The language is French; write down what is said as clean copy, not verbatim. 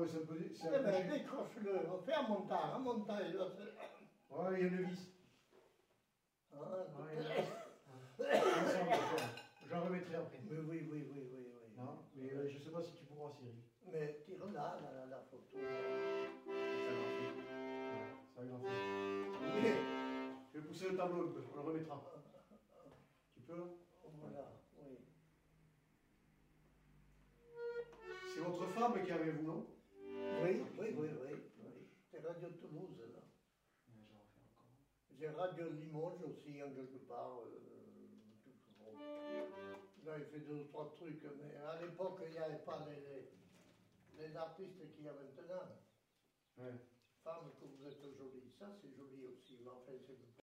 pourrait c'est un peu... Eh ben, décroche-le, fais un montage. Ouais, il y a une vis. J'en remettrai après. Mais oui. Non, mais je sais pas si tu pourras, Cyril. Mais tire-la, la photo. Ça va grand fait. Je vais pousser le tableau un peu, on le remettra. Tu peux là? Voilà, oui. C'est votre femme qui est avec vous, non? Oui. C'est Radio Toulouse, là. J'en refais encore. J'ai Radio Limoges aussi, en quelque part. Là, il fait 2 ou 3 trucs, mais à l'époque, il n'y avait pas les artistes qu'il y a maintenant. Ouais. Femme, que vous êtes jolie. Ça, c'est joli aussi, mais enfin, c'est